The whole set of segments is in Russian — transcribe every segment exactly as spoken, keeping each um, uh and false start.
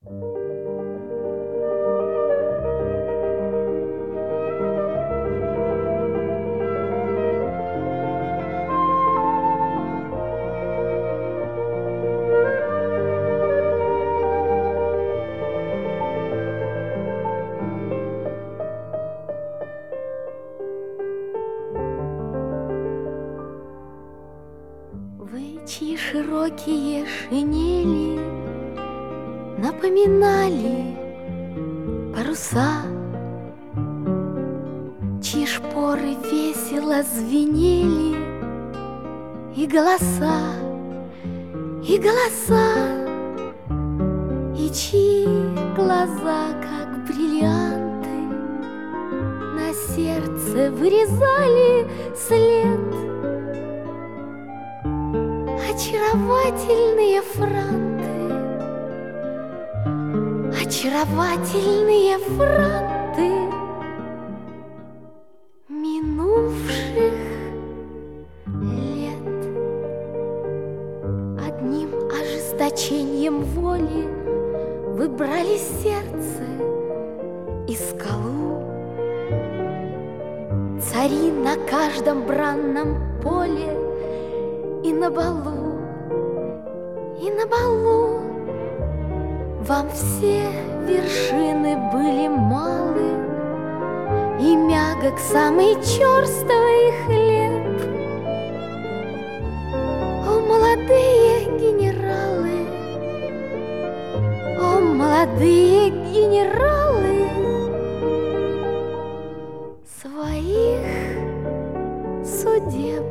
Чьи широкие шинели напоминали паруса, чьи шпоры весело звенели, и голоса, и голоса, и чьи глаза, как бриллианты, на сердце вырезали след. Очаровательные франты, очаровательные франты минувших лет. Одним ожесточением воли выбрали сердце и скалу. Цари на каждом бранном поле и на балу, и на балу вам все вершины были малы, и мягок самый черствый хлеб. О, молодые генералы, о, молодые генералы, своих судеб.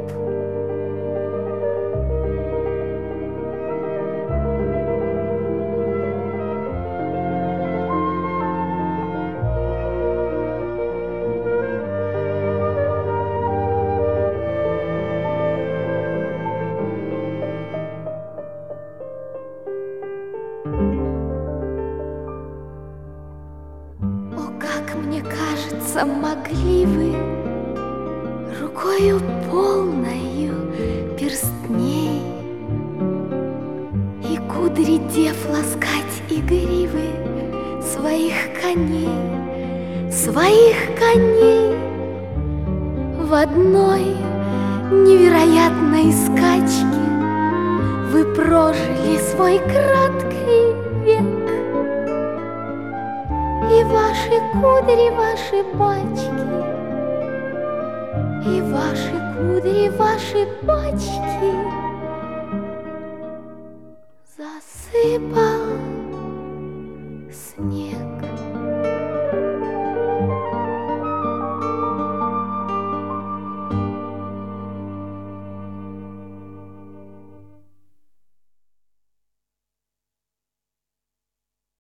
Мне кажется, могли вы рукою полною перстней и кудри дев ласкать игривы своих коней, своих коней в одной невероятной скачке вы прожили свой краткий век. И ваши кудри, ваши бачки, и ваши кудри, ваши бачки засыпал